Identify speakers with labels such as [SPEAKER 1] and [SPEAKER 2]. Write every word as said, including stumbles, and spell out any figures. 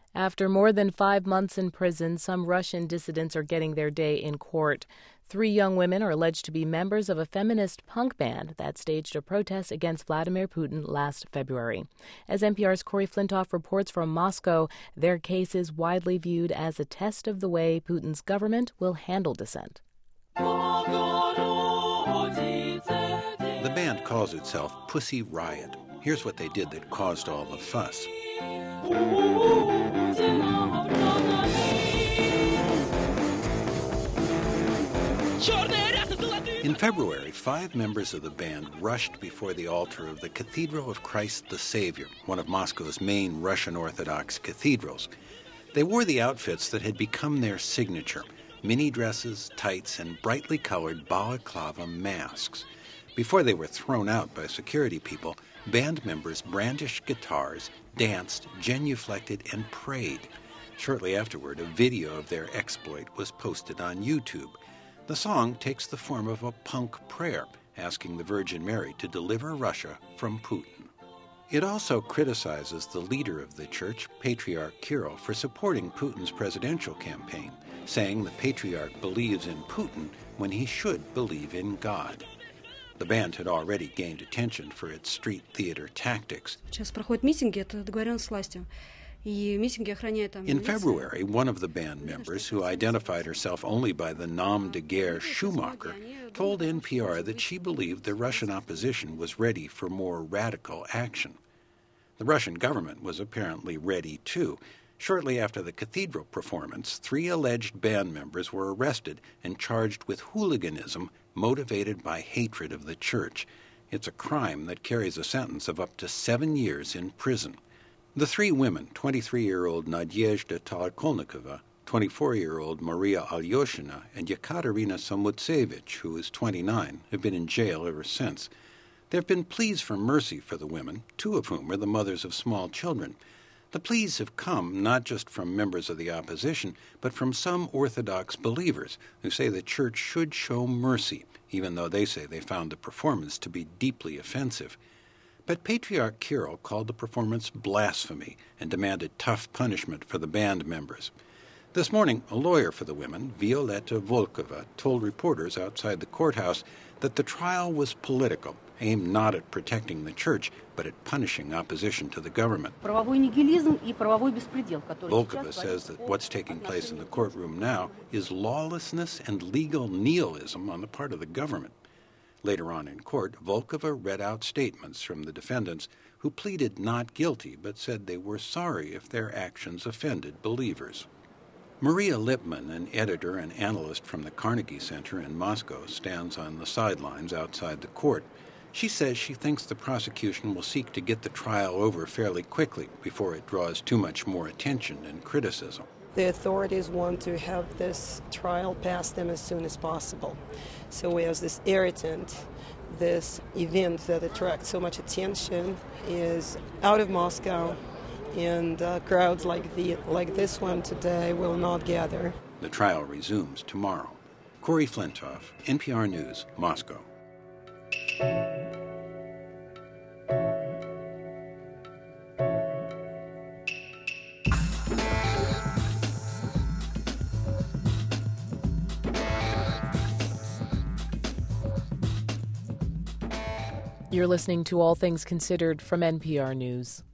[SPEAKER 1] After more than five months in prison, some Russian dissidents are getting their day in court. Three young women are alleged to be members of a feminist punk band that staged a protest against Vladimir Putin last February. As N P R's Corey Flintoff reports from Moscow, their case is widely viewed as a test of the way Putin's government will handle dissent.
[SPEAKER 2] The band calls itself Pussy Riot. Here's what they did that caused all the fuss. In February, five members of the band rushed before the altar of the Cathedral of Christ the Savior, one of Moscow's main Russian Orthodox cathedrals. They wore the outfits that had become their signature: mini dresses, tights, and brightly colored balaclava masks. Before they were thrown out by security people, band members brandished guitars, danced, genuflected, and prayed. Shortly afterward, a video of their exploit was posted on YouTube. The song takes the form of a punk prayer, asking the Virgin Mary to deliver Russia from Putin. It also criticizes the leader of the church, Patriarch Kirill, for supporting Putin's presidential campaign, saying the Patriarch believes in Putin when he should believe in God. The band had already gained attention for its street theater tactics. In February, one of the band members, who identified herself only by the nom de guerre Schumacher, told N P R that she believed the Russian opposition was ready for more radical action. The Russian government was apparently ready too. Shortly after the cathedral performance, three alleged band members were arrested and charged with hooliganism motivated by hatred of the church. It's a crime that carries a sentence of up to seven years in prison. The three women, twenty-three-year-old Nadyezhda Tolokolnikova, twenty-four-year-old Maria Alyoshina, and Yekaterina Samutsevich, who is twenty-nine, have been in jail ever since. There have been pleas for mercy for the women, two of whom are the mothers of small children. The pleas have come not just from members of the opposition, but from some Orthodox believers who say the church should show mercy, even though they say they found the performance to be deeply offensive. But Patriarch Kirill called the performance blasphemy and demanded tough punishment for the band members. This morning, a lawyer for the women, Violetta Volkova, told reporters outside the courthouse that the trial was political, aimed not at protecting the church, but at punishing opposition to the government. Volkova says that what's taking place in the courtroom now is lawlessness and legal nihilism on the part of the government. Later on in court, Volkova read out statements from the defendants who pleaded not guilty but said they were sorry if their actions offended believers. Maria Lipman, an editor and analyst from the Carnegie Center in Moscow, stands on the sidelines outside the court. She says she thinks the prosecution will seek to get the trial over fairly quickly before it draws too much more attention and criticism.
[SPEAKER 3] The authorities want to have this trial past them as soon as possible. So as this irritant, this event that attracts so much attention is out of Moscow, and uh, crowds like the like this one today will not gather.
[SPEAKER 2] The trial resumes tomorrow. Corey Flintoff, N P R News, Moscow.
[SPEAKER 1] You're listening to All Things Considered from N P R News.